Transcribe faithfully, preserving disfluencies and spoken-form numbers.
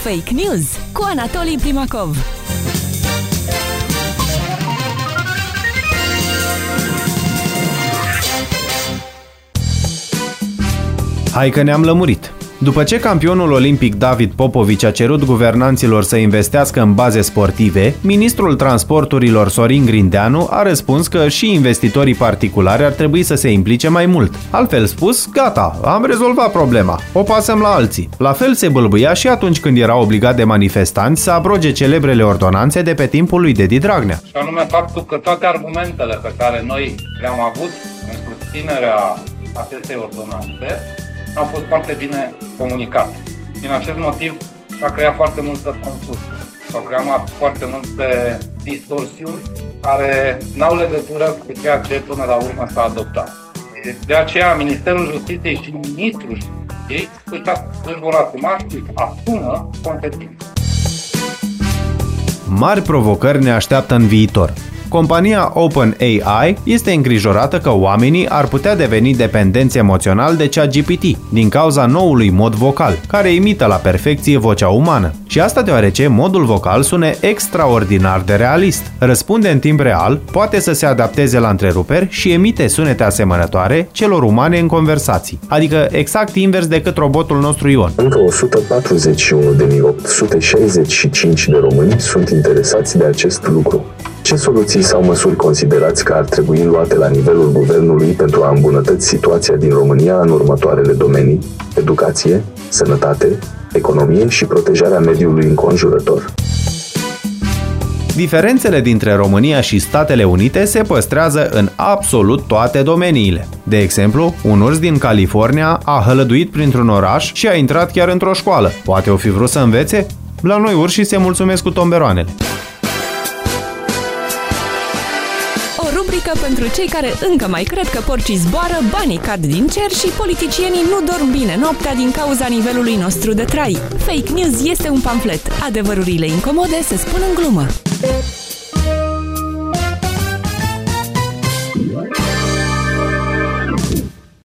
Fake News cu Anatolii Primacov. Hai că ne-am lămurit! După ce campionul olimpic David Popovici a cerut guvernanților să investească în baze sportive, ministrul transporturilor Sorin Grindeanu a răspuns că și investitorii particulari ar trebui să se implice mai mult. Altfel spus, gata, am rezolvat problema, o pasăm la alții. La fel se bâlbâia și atunci când era obligat de manifestanți să abroge celebrele ordonanțe de pe timpul lui Dedi Dragnea. Și anume faptul că toate argumentele pe care noi le-am avut în susținerea acestei ordonanțe au fost foarte bine comunicate. Din acest motiv s-a creat foarte multă confuzie. S-au creat foarte multe distorsiuni care n-au legătură cu ceea ce până la urmă s-a adoptat. De aceea Ministerul Justiției și Ministrul Justiției își vor asuma și asumă consecințe. Mari provocări ne așteaptă în viitor. Compania OpenAI este îngrijorată că oamenii ar putea deveni dependenți emoțional de ChatGPT din cauza noului mod vocal, care imită la perfecție vocea umană. Și asta deoarece modul vocal sune extraordinar de realist. Răspunde în timp real, poate să se adapteze la întreruperi și emite sunete asemănătoare celor umane în conversații. Adică exact invers decât robotul nostru Ion. Încă o sută patruzeci și unu de mii opt sute șaizeci și cinci de români sunt interesați de acest lucru. Ce soluții sau măsuri considerați că ar trebui luate la nivelul guvernului pentru a îmbunătăți situația din România în următoarele domenii: educație, sănătate, economie și protejarea mediului înconjurător? Diferențele dintre România și Statele Unite se păstrează în absolut toate domeniile. De exemplu, un urs din California a hălăduit printr-un oraș și a intrat chiar într-o școală. Poate o fi vrut să învețe? La noi urșii se mulțumesc cu tomberoanele. Rubrică pentru cei care încă mai cred că porcii zboară, banii cad din cer și politicienii nu dorm bine noaptea din cauza nivelului nostru de trai. Fake News este un pamflet. Adevărurile incomode se spun în glumă.